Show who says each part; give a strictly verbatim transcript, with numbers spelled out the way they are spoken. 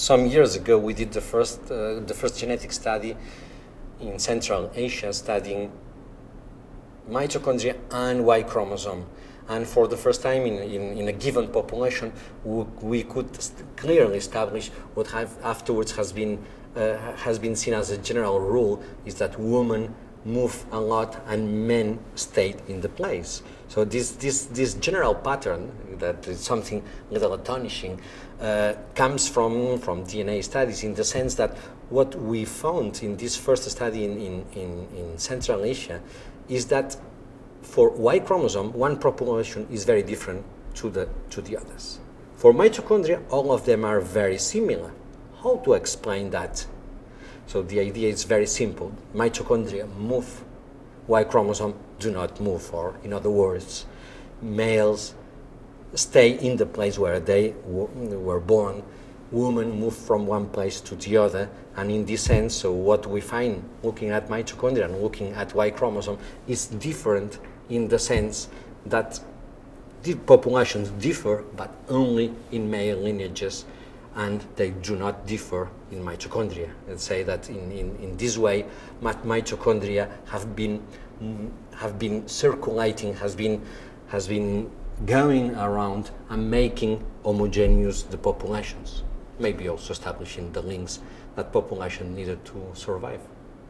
Speaker 1: Some years ago, we did the first, uh, the first genetic study in Central Asia studying mitochondria and Y chromosome. And for the first time in, in, in a given population, we, we could clearly establish what have afterwards has been, uh, has been seen as a general rule, is that women move a lot and men stay in the place. So this, this, this general pattern, that is something a little astonishing, uh, comes from, from D N A studies, in the sense that what we found in this first study in, in, in, in Central Asia is that for Y chromosome, one population is very different to the, to the others. For mitochondria, all of them are very similar. How to explain that? So the idea is very simple. Mitochondria move, Y chromosome do not move, or in other words, males stay in the place where they were born. Women move from one place to the other, and in this sense, so what we find looking at mitochondria and looking at Y chromosome is different in the sense that the populations differ, but only in male lineages, and they do not differ in mitochondria. Let's say that in, in, in this way, mitochondria have been have been circulating, has been has been going around and making homogeneous the populations, maybe also establishing the links that population needed to survive.